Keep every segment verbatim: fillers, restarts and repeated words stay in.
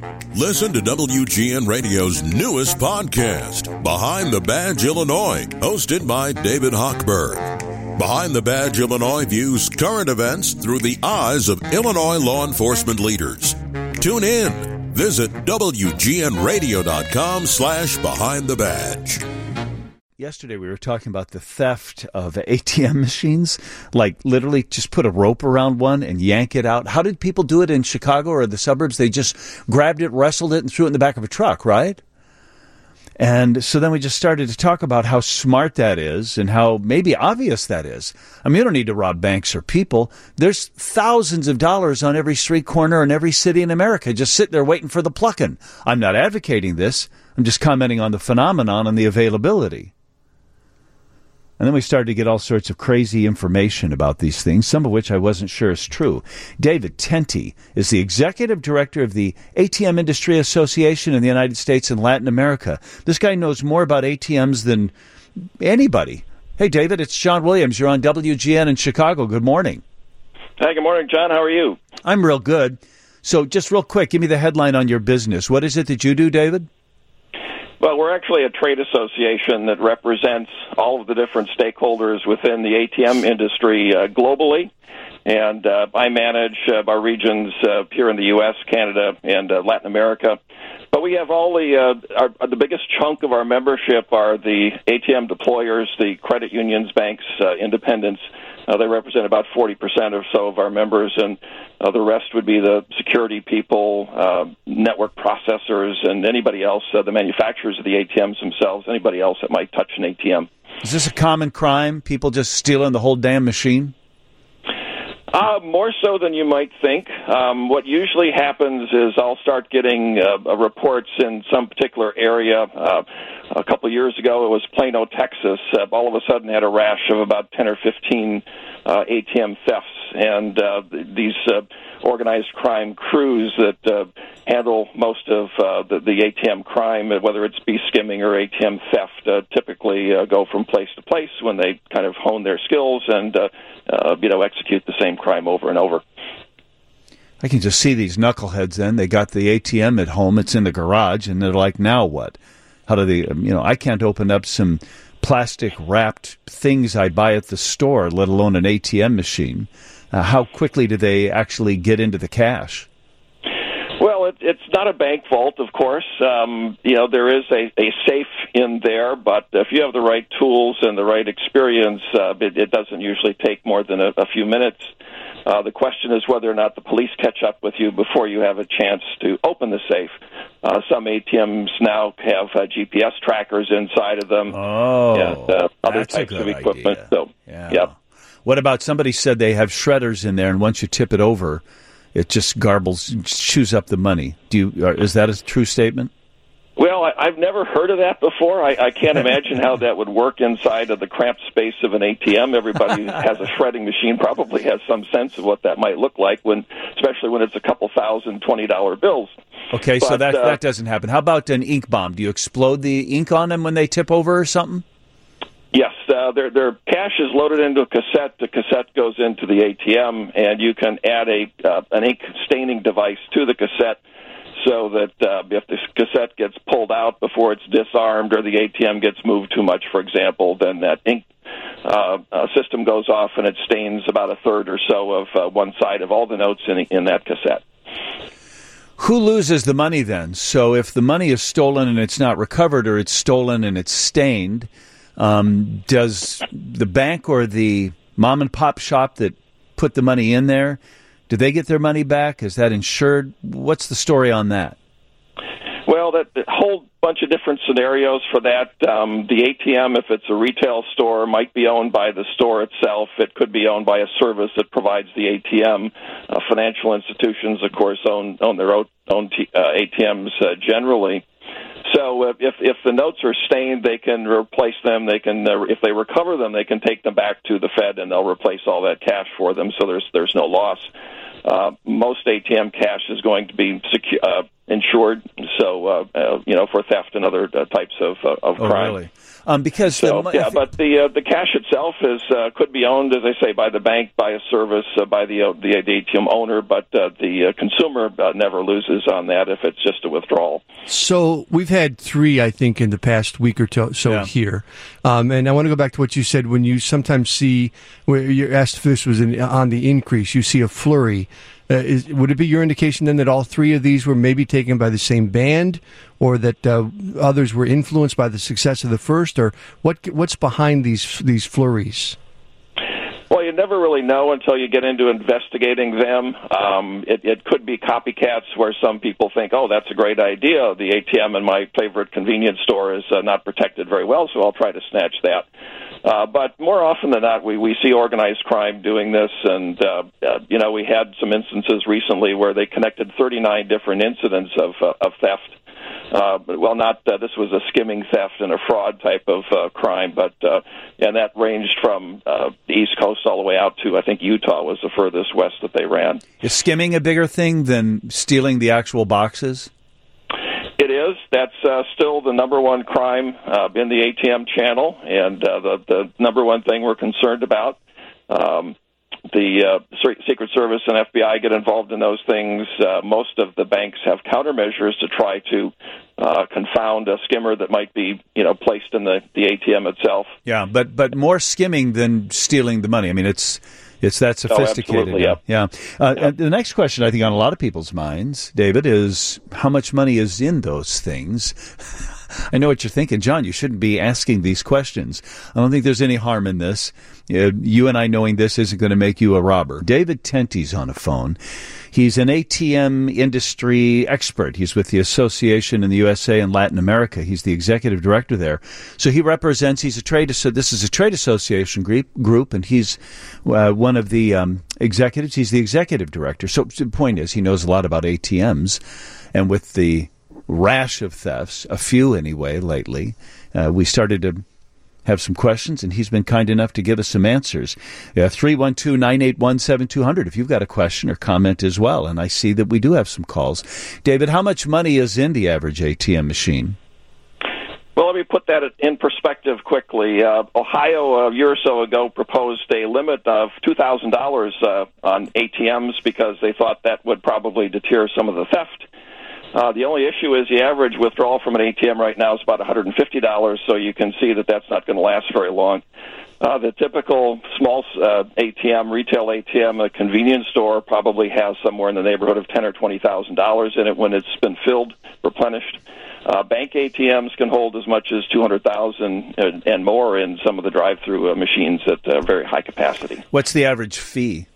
Listen to W G N Radio's newest podcast, Behind the Badge Illinois, hosted by David Hochberg. Behind the Badge Illinois views current events through the eyes of Illinois law enforcement leaders. Tune in. Visit W G N radio dot com slash behind the badge. Yesterday we were talking about the theft of A T M machines, like literally just put a rope around one and yank it out. How did people do it in Chicago or the suburbs? They just grabbed it, wrestled it, and threw it in the back of a truck, right? And so then we just started to talk about how smart that is and how maybe obvious that is. I mean, you don't need to rob banks or people. There's thousands of dollars on every street corner in every city in America just sitting there waiting for the plucking. I'm not advocating this. I'm just commenting on the phenomenon and the availability. And then we started to get all sorts of crazy information about these things, some of which I wasn't sure is true. David Tenti is the executive director of the A T M Industry Association in the United States and Latin America. This guy knows more about A T Ms than anybody. Hey, David, it's John Williams. You're on W G N in Chicago. Good morning. Hey, good morning, John. How are you? I'm real good. So just real quick, give me the headline on your business. What is it that you do, David? Well, we're actually a trade association that represents all of the different stakeholders within the A T M industry uh, globally. And uh, I manage uh, our regions uh, here in the U S, Canada, and uh, Latin America. But we have all the, uh, our, the biggest chunk of our membership are the A T M deployers, the credit unions, banks, uh, independents. Uh, they represent about forty percent or so of our members, and uh, the rest would be the security people, uh, network processors, and anybody else, uh, the manufacturers of the A T Ms themselves, anybody else that might touch an A T M. Is this a common crime, people just stealing the whole damn machine? Uh, more so than you might think. Um, what usually happens is I'll start getting uh, reports in some particular area. Uh, a couple of years ago, it was Plano, Texas. Uh, all of a sudden had a rash of about ten or fifteen uh, A T M thefts. And uh, these uh, organized crime crews that uh, handle most of uh, the, the A T M crime, whether it's be-skimming or A T M theft, uh, typically uh, go from place to place when they kind of hone their skills and uh, uh, you know, execute the same crime over and over. I can just see these knuckleheads then. They got the A T M at home. It's in the garage, and they're like, now what? How do they, you know, I can't open up some plastic-wrapped things I buy at the store, let alone an A T M machine. Uh, how quickly do they actually get into the cash? Well, it, it's not a bank vault, of course. Um, you know, there is a, a safe in there, but if you have the right tools and the right experience, uh, it, it doesn't usually take more than a, a few minutes. Uh, the question is whether or not the police catch up with you before you have a chance to open the safe. Uh, some A T Ms now have uh, G P S trackers inside of them oh, and uh, other that's types a good of equipment. Idea. So, yeah. yeah. What about somebody said they have shredders in there, and once you tip it over, it just garbles, chews up the money. Do you? Is that a true statement? Well, I, I've never heard of that before. I, I can't imagine how that would work inside of the cramped space of an A T M. Everybody who has a shredding machine probably has some sense of what that might look like, when, especially when it's a couple thousand twenty dollar bills. Okay, but, so that uh, that doesn't happen. How about an ink bomb? Do you explode the ink on them when they tip over or something? Yes, uh, their their cash is loaded into a cassette. The cassette goes into the A T M, and you can add a uh, an ink staining device to the cassette, so that uh, if the cassette gets pulled out before it's disarmed or the A T M gets moved too much, for example, then that ink uh, uh, system goes off and it stains about a third or so of uh, one side of all the notes in, in that cassette. Who loses the money then? So if the money is stolen and it's not recovered, or it's stolen and it's stained, um, does the bank or the mom and pop shop that put the money in there, do they get their money back? Is that insured? What's the story on that? Well, that the whole bunch of different scenarios for that. Um, the A T M, if it's a retail store, might be owned by the store itself. It could be owned by a service that provides the A T M. Uh, financial institutions, of course, own own their own, own t- uh, A T Ms uh, generally. So uh, if if the notes are stained, they can replace them. They can, uh, if they recover them, they can take them back to the Fed, and they'll replace all that cash for them. So there's there's no loss. Uh, most A T M cash is going to be secu- uh, insured, so uh, uh, you know, for theft and other uh, types of uh, of oh, crime. Really? Um, because so the, yeah, but the uh, the cash itself is uh, could be owned, as I say, by the bank, by a service, uh, by the uh, the A T M owner, but uh, the uh, consumer uh, never loses on that if it's just a withdrawal. So we've had three, I think, in the past week or to, so yeah. here, um, and I want to go back to what you said when you sometimes see where you're asked if this was in, on the increase. You see a flurry. Uh, is, would it be your indication then that all three of these were maybe taken by the same band, or that uh, others were influenced by the success of the first, or what? What's behind these these flurries? Well, you never really know until you get into investigating them. Um, it, it could be copycats where some people think, oh, that's a great idea. The A T M in my favorite convenience store is uh, not protected very well, so I'll try to snatch that. Uh, but more often than not, we, we see organized crime doing this, and, uh, uh, you know, we had some instances recently where they connected thirty-nine different incidents of, uh, of theft. Uh, well, not uh, this was a skimming theft and a fraud type of uh, crime, but uh, and that ranged from uh, the East Coast all the way out to, I think, Utah was the furthest west that they ran. Is skimming a bigger thing than stealing the actual boxes? It is. That's uh, still the number one crime uh, in the A T M channel, and uh, the, the number one thing we're concerned about. Um, the uh, Secret Service and F B I get involved in those things. Uh, most of the banks have countermeasures to try to uh, confound a skimmer that might be, you know, placed in the, the A T M itself. Yeah, but but more skimming than stealing the money. I mean, it's it's that sophisticated. Oh, absolutely, yeah. yeah. Uh, yeah. The next question, I think, on a lot of people's minds, David, is how much money is in those things? I know what you're thinking, John. You shouldn't be asking these questions. I don't think there's any harm in this. Uh, you and I knowing this isn't going to make you a robber. David Tenty's on a phone. He's an A T M industry expert. He's with the association in the U S A and Latin America. He's the executive director there. So he represents, he's a trade, so this is a trade association group, group and he's uh, one of the um, executives. He's the executive director. So the point is, he knows a lot about A T Ms. And with the rash of thefts, a few anyway, lately, uh, we started to have some questions, and he's been kind enough to give us some answers. Uh, three one two, nine eight one, seven two zero zero if you've got a question or comment as well. And I see that we do have some calls. David, how much money is in the average A T M machine? Well, let me put that in perspective quickly. Uh, Ohio, a year or so ago, proposed a limit of two thousand dollars uh, on A T Ms because they thought that would probably deter some of the theft. Uh, the only issue is the average withdrawal from an A T M right now is about one hundred fifty dollars, so you can see that that's not going to last very long. Uh, the typical small uh, A T M, retail A T M, a convenience store probably has somewhere in the neighborhood of ten thousand dollars or twenty thousand dollars in it when it's been filled, replenished. Uh, bank A T Ms can hold as much as two hundred thousand dollars and, and more in some of the drive-through uh, machines at uh, very high capacity. What's the average fee?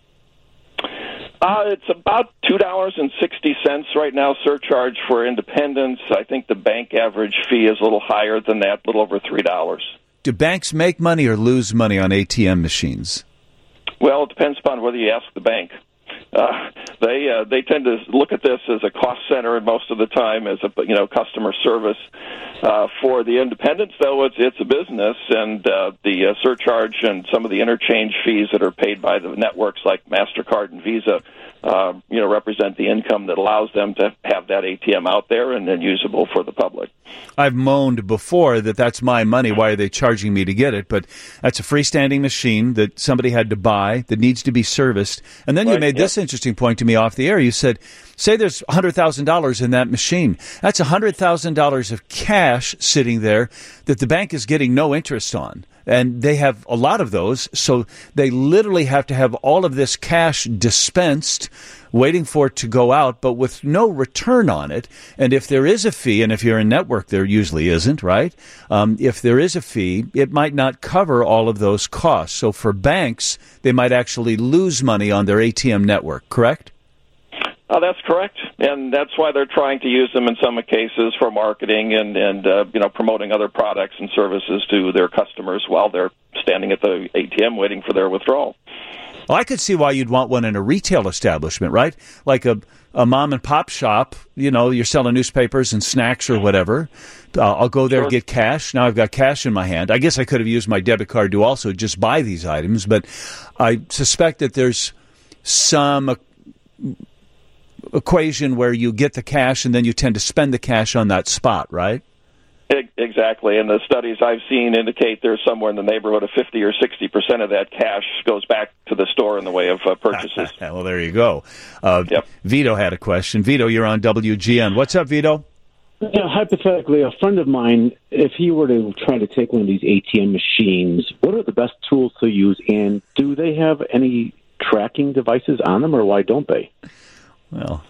Uh, it's about two dollars and sixty cents right now, surcharge for independents. I think the bank average fee is a little higher than that, a little over three dollars. Do banks make money or lose money on A T M machines? Well, it depends upon whether you ask the bank. Uh, they uh, they tend to look at this as a cost center, and most of the time as a you know customer service. Uh, for the independents, though, it's it's a business, and uh, the uh, surcharge and some of the interchange fees that are paid by the networks like MasterCard and Visa, uh, you know, represent the income that allows them to have that A T M out there and then usable for the public. I've moaned before that that's my money. Why are they charging me to get it? But that's a freestanding machine that somebody had to buy that needs to be serviced. And then right, you made yep. this interesting point to me off the air. You said, say there's one hundred thousand dollars in that machine. That's one hundred thousand dollars of cash sitting there that the bank is getting no interest on. And they have a lot of those, so they literally have to have all of this cash dispensed, waiting for it to go out, but with no return on it. And if there is a fee, and if you're in network, there usually isn't, right? Um, if there is a fee, it might not cover all of those costs. So for banks, they might actually lose money on their A T M network, correct? Uh, that's correct, and that's why they're trying to use them in some cases for marketing and, and uh, you know, promoting other products and services to their customers while they're standing at the A T M waiting for their withdrawal. Well, I could see why you'd want one in a retail establishment, right? Like a, a mom-and-pop shop, you know, you're selling newspapers and snacks or whatever. Uh, I'll go there, sure. get cash. Now I've got cash in my hand. I guess I could have used my debit card to also just buy these items, but I suspect that there's some Uh, equation where you get the cash and then you tend to spend the cash on that spot, right? Exactly, and the studies I've seen indicate there's somewhere in the neighborhood of fifty or sixty percent of that cash goes back to the store in the way of uh, purchases. Well, there you go. Uh, yep. Vito had a question. Vito, you're on W G N. What's up, Vito? Yeah, hypothetically, a friend of mine, if he were to try to take one of these A T M machines, what are the best tools to use, and do they have any tracking devices on them, or why don't they? Well...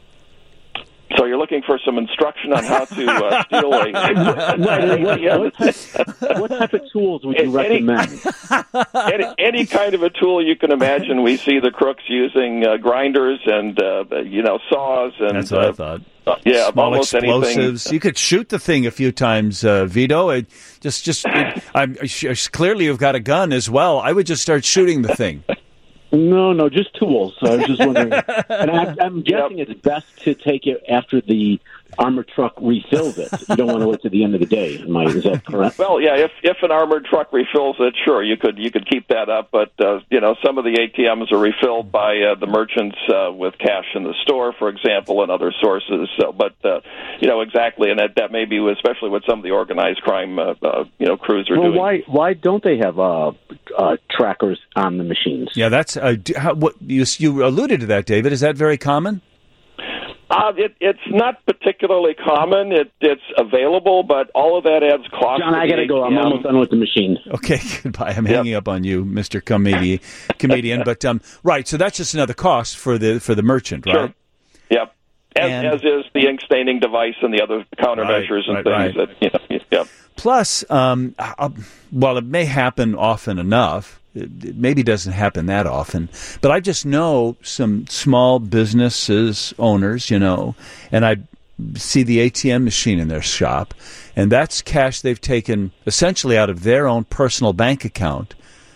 So you're looking for some instruction on how to uh, steal a... right, what, what, type, what type of tools would you any, recommend? Any, any kind of a tool you can imagine. We see the crooks using uh, grinders and, uh, you know, saws. And That's what uh, I thought. Uh, yeah, Small almost explosives. anything. You could shoot the thing a few times, uh, Vito. It just, just, it, I'm, clearly you've got a gun as well. I would just start shooting the thing. No, no, just tools. So I was just wondering. And I, I'm guessing yep. it's best to take it after the armored truck refills it. You don't want to wait to the end of the day. Am I, is that correct? Well, yeah, if if an armored truck refills it, sure, you could you could keep that up. But, uh, you know, some of the A T Ms are refilled by uh, the merchants uh, with cash in the store, for example, and other sources. So, but, uh, you know, exactly, and that, that may be especially what some of the organized crime, uh, uh, you know, crews are well, doing. Why, why don't they have uh, uh, trackers on the machines? Yeah, that's uh, how, what you, you alluded to that, David. Is that very common? Uh, it, it's not particularly common. It, it's available, but all of that adds cost. John, to I got to go. I'm almost done with the machine. Okay, goodbye. I'm yep. hanging up on you, Mister Comedian. comedian. But um, right, so that's just another cost for the for the merchant, right? Sure. Yep. As, and, as is the ink staining device and the other countermeasures right, and right, things right. that you know. Yep. Plus, um, while it may happen often enough, it maybe doesn't happen that often, but I just know some small businesses owners, you know, and I see the A T M machine in their shop, and that's cash they've taken essentially out of their own personal bank account.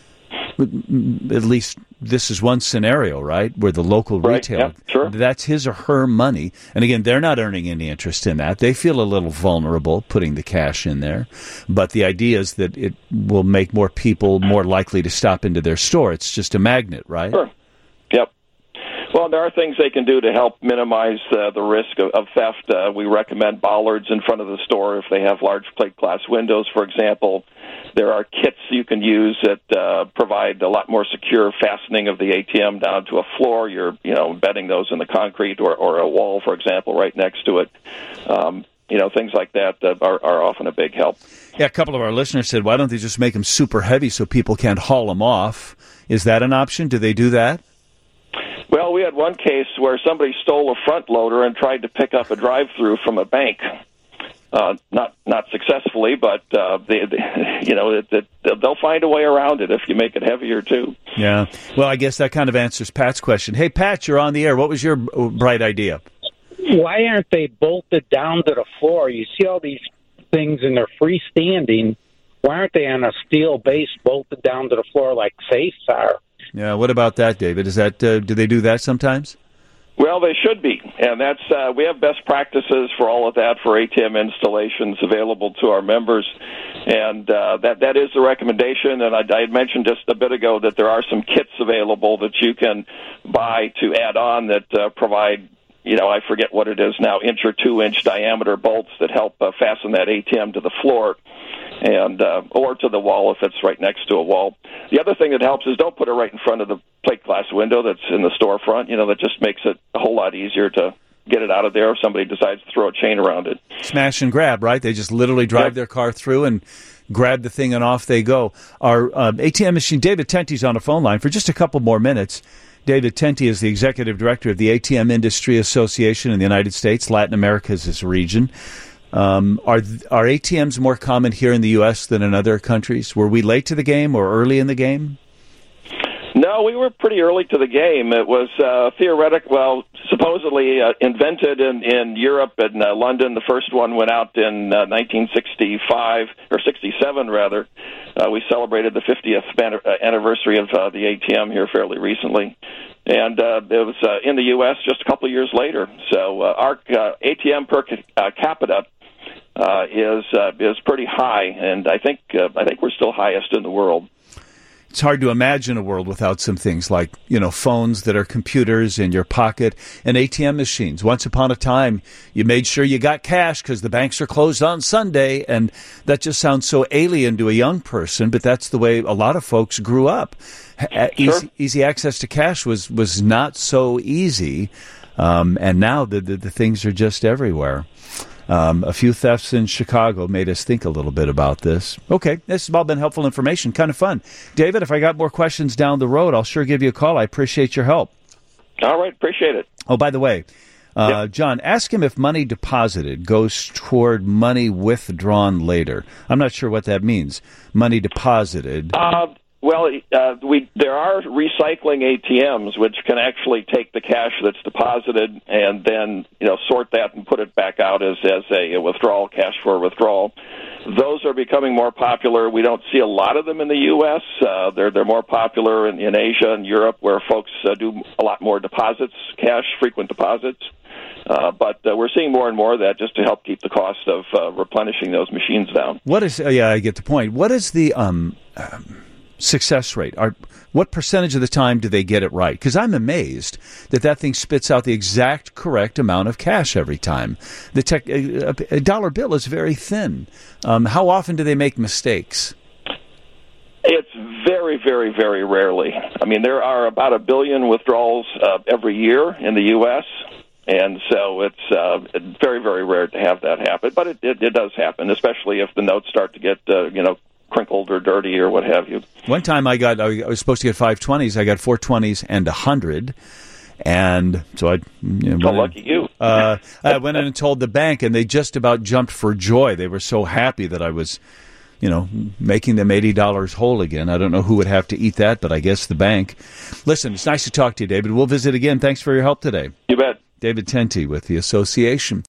At least this is one scenario, right, where the local right, retailer, yeah, sure. that's his or her money. And again, they're not earning any interest in that. They feel a little vulnerable putting the cash in there. But the idea is that it will make more people more likely to stop into their store. It's just a magnet, right? Sure. Yep. Well, there are things they can do to help minimize uh, the risk of, of theft. Uh, we recommend bollards in front of the store if they have large plate glass windows, for example. There are kits you can use that uh, provide a lot more secure fastening of the A T M down to a floor. You're, you know, embedding those in the concrete or, or a wall, for example, right next to it. Um, you know, things like that uh, are, are often a big help. Yeah, a couple of our listeners said, why don't they just make them super heavy so people can't haul them off? Is that an option? Do they do that? Well, we had one case where somebody stole a front loader and tried to pick up a drive-through from a bank. Uh, not not successfully, but uh, they, they, you know, it, it, they'll find a way around it if you make it heavier too. Yeah. Well, I guess that kind of answers Pat's question. Hey, Pat, you're on the air. What was your bright idea? Why aren't they bolted down to the floor? You see all these things and they're freestanding. Why aren't they on a steel base bolted down to the floor like safes are? Yeah. What about that, David? Is that uh, do they do that sometimes? Well, they should be, and that's uh, we have best practices for all of that for A T M installations available to our members, and uh, that that is the recommendation. And I, I had mentioned just a bit ago that there are some kits available that you can buy to add on that uh, provide, you know, I forget what it is now, inch or two inch diameter bolts that help uh, fasten that A T M to the floor. And uh, or to the wall if it's right next to a wall. The other thing that helps is don't put it right in front of the plate glass window that's in the storefront. You know, that just makes it a whole lot easier to get it out of there if somebody decides to throw a chain around it. Smash and grab, right? They just literally drive yep. their car through and grab the thing and off they go. Our uh, A T M machine, David Tente's on a phone line for just a couple more minutes. David Tente is the executive director of the A T M Industry Association in the United States. Latin America is his region. Um, are are A T Ms more common here in the U S than in other countries? Were we late to the game or early in the game? No, we were pretty early to the game. It was uh, theoretic, well, supposedly uh, invented in, in Europe and uh, London. The first one went out in uh, nineteen sixty-five, or sixty-seven rather. Uh, we celebrated the fiftieth anniversary of uh, the A T M here fairly recently. And uh, it was uh, in the U S just a couple of years later. So uh, our uh, A T M per uh, capita uh, is uh, is pretty high, and I think uh, I think we're still highest in the world. it's hard to imagine a world without some things like, you know, phones that are computers in your pocket and A T M machines. Once upon a time, you made sure you got cash because the banks are closed on Sunday, and that just sounds so alien to a young person, but that's the way a lot of folks grew up. Sure. Easy, easy access to cash was, was not so easy, um, and now the, the, the things are just everywhere. Um, a few thefts in Chicago made us think a little bit about this. Okay, this has all been helpful information. Kind of fun. David, if I got more questions down the road, I'll sure give you a call. I appreciate your help. All right, appreciate it. Oh, by the way, uh, yep. John, ask him if money deposited goes toward money withdrawn later. I'm not sure what that means. Money deposited. Uh, well, uh, we there are recycling A T Ms which can actually take the cash that's deposited and then, you know, sort that and put it back out as as a, a withdrawal, cash for withdrawal. Those are becoming more popular. We don't see a lot of them in the U S Uh, they're they're more popular in, in Asia and Europe, where folks uh, do a lot more deposits, cash, frequent deposits. Uh, but uh, we're seeing more and more of that just to help keep the cost of uh, replenishing those machines down. What is? Uh, yeah, I get the point. What is the um, um, success rate? Are, what percentage of the time do they get it right? Because I'm amazed that that thing spits out the exact correct amount of cash every time. The tech, a, a dollar bill is very thin. Um, how often do they make mistakes? It's very, very, very rarely. I mean, there are about a billion withdrawals uh, every year in the U S, and so it's uh, very, very rare to have that happen. But it, it, it does happen, especially if the notes start to get, uh, you know, crinkled or dirty or what have you. One time I got, I was supposed to get five twenties. I got four twenties and a hundred. And so I, you know, oh, lucky you. uh, I went in and told the bank, and they just about jumped for joy. They were so happy that I was, you know, making them eighty dollars whole again. I don't know who would have to eat that, but I guess the bank. Listen, it's nice to talk to you, David. We'll visit again. Thanks for your help today. You bet. David Tenty with the association.